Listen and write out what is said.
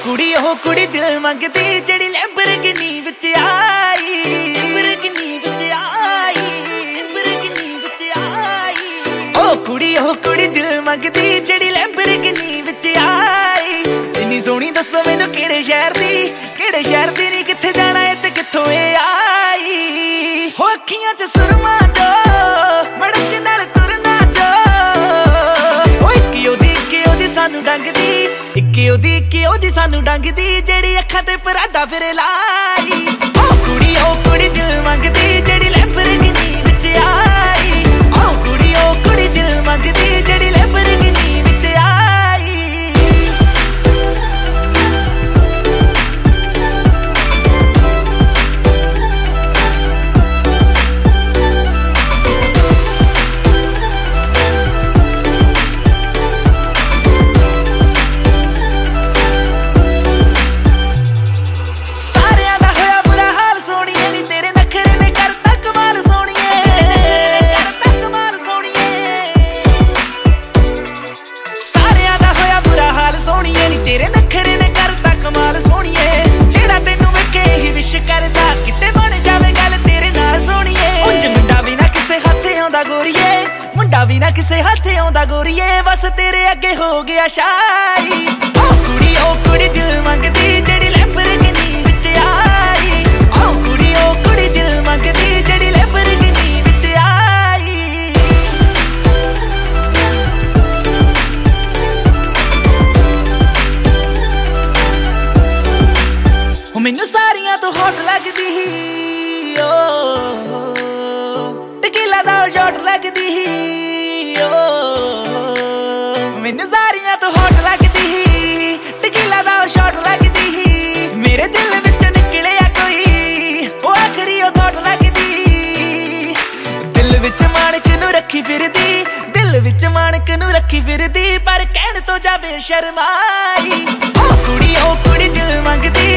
कुड़ी दिल मंगदी जेड़ी लैम्बोर्गिनी विच आई। ओ कुड़ी दिल मंगदी जेड़ी लैम्बोर्गिनी विच आई। इन्नी सोहनी दस्सो मैनू केड़े शहर दी नी कित्थे जाना है ते कित्थों ए आई। हो अखियां च सुरमा जो मड़क नाल तुरना जो। ओ इक्की ओदी सानू डंगदी इक्की ओदी सानू डंगदी जेड़ी अखां ते पराडा फिर लाई। ओ कुड़ी दिल मंगदी जेड़ी लैम्बोर्गिनी विच आई। ओ कुड़ी दिल मंगदी जेड़ी लैम्बोर्गिनी विच आई। तेरे नखरे ने करता कमाल सोहणीए जेड़ा तेनू वेखे ही विश करदा किते बन जावे गल तेरे नाल सोहणीए। उंज मुंडा भी ना किसे हाथे आउंदा गोरीए मुंडा भी ना किसे हाथे आउंदा गोरीए बस तेरे अगे हो गया शाई। ओ कुड़ी दिल मंगदी जेड़ी लैम्बोर्गिनी विच आई। ओ कुड़ी दिल मंगदी जेड़ी लैम्बोर्गिनी विच आई। मैनू सारियां तो हॉट लगदी ही ओ टकीला दा शॉट लगदी ही ओ। मैनू सारियां तो हॉट लगदी ही टकीला दा शॉट लगदी ही। मेरे दिल विच निकलिया कोई ओ आखरी ओ थॉट लगदी। दिल विच माणक नू रखी फिरदी पर कहण तो जावे शर्माई। ओ कुड़ी दिल मंगदी